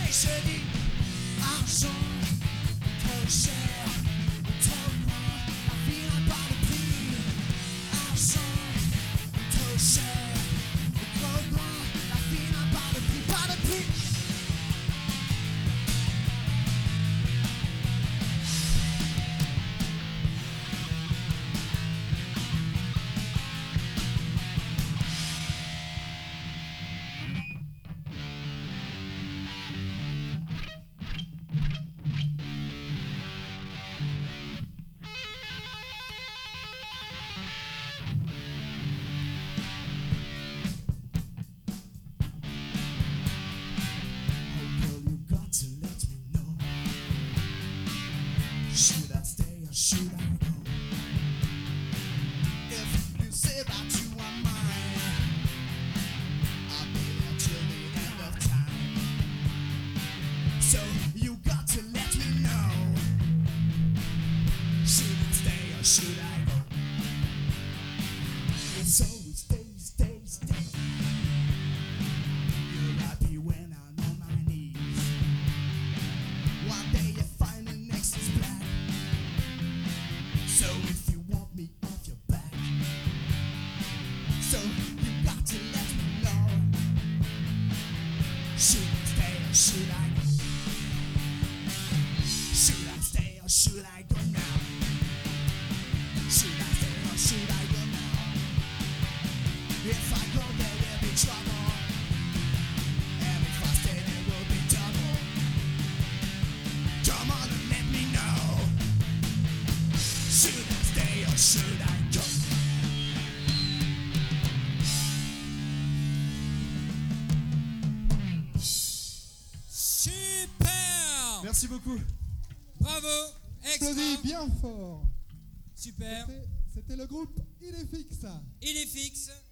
Et je dis argent, trop cher, trop loin, la vie n'a pas de prix. Argent, trop cher, trop loin, la vie n'a pas de prix, pas de prix. Should I stay or should I go? If you say that you are mine, I'll be there till the end of time. So you got to let me know. Should I stay or should I go? It's always stay, stay, stay. You're happy when I'm on my knees. One day you find the next is black. So if you want me off your back, so you got to let me know. Should I stay or should I go? Should I stay or should I go now? Should I stay or should I go now? If I go there will be trouble, and if I stay there will be double. Come on and let me know. Should I stay or should I go? Super! Merci beaucoup. Bravo! Applaudis Extra! bien fort. Super! C'était le groupe Il est fixe. Il est fixe.